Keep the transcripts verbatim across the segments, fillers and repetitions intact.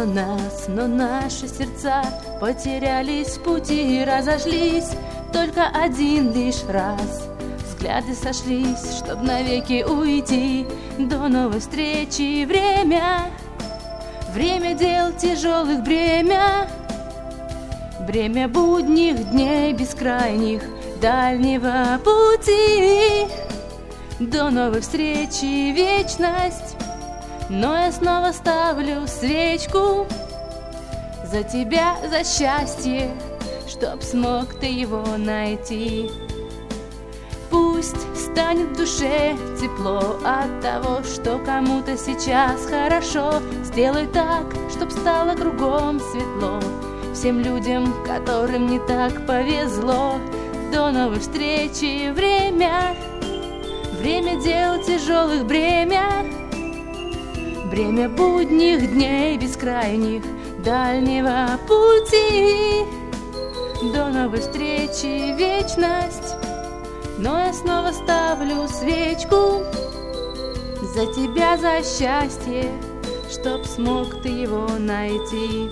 нас, но наши сердца потерялись в пути, разошлись только один лишь раз. Взгляды сошлись, чтоб навеки уйти. До новой встречи время, время дел тяжелых бремя, бремя будних дней бескрайних, дальнего пути. До новой встречи вечность, но я снова ставлю свечку за тебя, за счастье, чтоб смог ты его найти. Пусть станет в душе тепло от того, что кому-то сейчас хорошо. Сделай так, чтоб стало кругом светло всем людям, которым не так повезло. До новой встречи время, время дел тяжелых бремя, бремя будних дней бескрайних, дальнего пути. До новой встречи вечность, но я снова ставлю свечку за тебя, за счастье, чтоб смог ты его найти.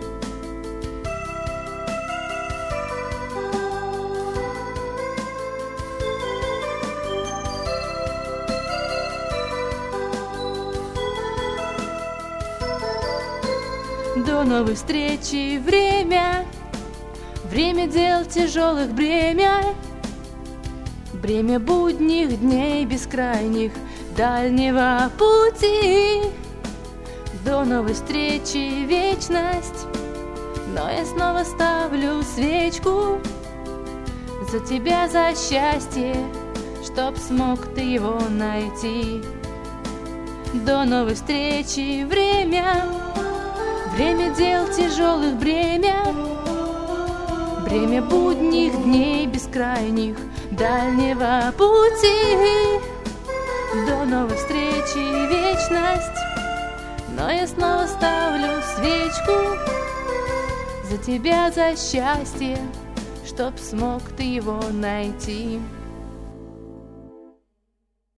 До новой встречи время, время дел тяжелых бремя, бремя будних дней бескрайних, дальнего пути. До новой встречи вечность, но я снова ставлю свечку за тебя, за счастье, чтоб смог ты его найти. До новой встречи время, время дел тяжелых бремя, бремя будних дней бескрайних, дальнего пути. До новой встречи вечность, но я снова ставлю свечку за тебя, за счастье, чтоб смог ты его найти.